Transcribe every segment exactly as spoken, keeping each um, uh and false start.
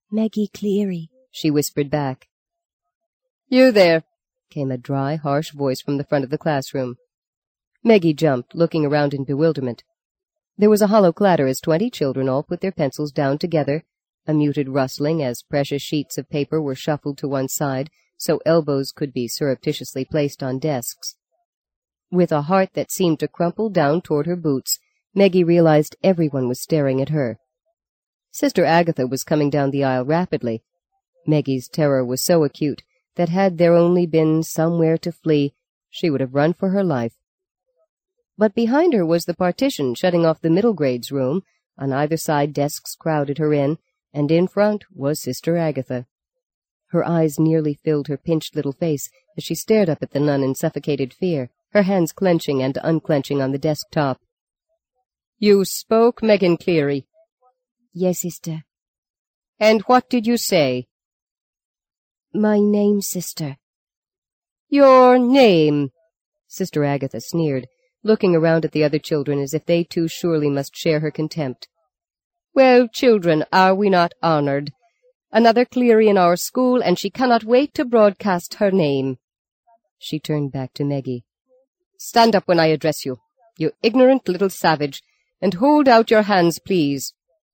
"Maggie Cleary," she whispered back. "You there," came a dry, harsh voice from the front of the classroom. Maggie jumped, looking around in bewilderment. There was a hollow clatter as twenty children all put their pencils down together, a muted rustling as precious sheets of paper were shuffled to one side so elbows could be surreptitiously placed on desks. With a heart that seemed to crumple down toward her boots, Maggie realized everyone was staring at her. Sister Agatha was coming down the aisle rapidly. Maggie's terror was so acute that had there only been somewhere to flee, she would have run for her life. But behind her was the partition shutting off the middle grades room. On either side desks crowded her in, and in front was Sister Agatha. Her eyes nearly filled her pinched little face as she stared up at the nun in suffocated fear, her hands clenching and unclenching on the desk top. "You spoke, Megan Cleary?" "Yes, sister." "And what did you say?" "My name, sister." "Your name?" Sister Agatha sneered, looking around at the other children as if they too surely must share her contempt. "Well, children, are we not honored? Another Cleary in our school, and she cannot wait to broadcast her name." She turned back to Maggie. "Stand up when I address you, you ignorant little savage, and hold out your hands, please."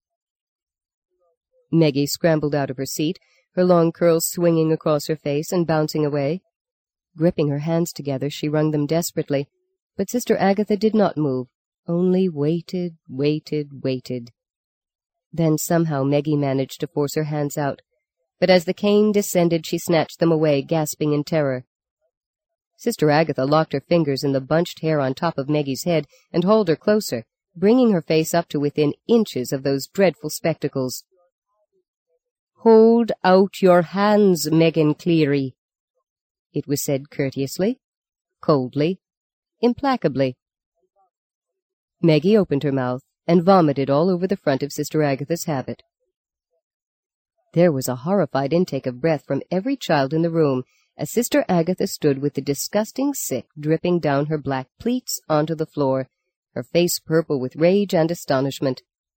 Maggie scrambled out of her seat, her long curls swinging across her face and bouncing away. Gripping her hands together, she wrung them desperately, but Sister Agatha did not move, only waited, waited, waited. Then somehow Maggie managed to force her hands out, but as the cane descended she snatched them away, gasping in terror. Sister Agatha locked her fingers in the bunched hair on top of Maggie's head and hauled her closer, bringing her face up to within inches of those dreadful spectacles. "Hold out your hands, Megan Cleary." It was said courteously, coldly, implacably. Maggie opened her mouth and vomited all over the front of Sister Agatha's habit. There was a horrified intake of breath from every child in the room as Sister Agatha stood with the disgusting sick dripping down her black pleats onto the floor, her face purple with rage and astonishment.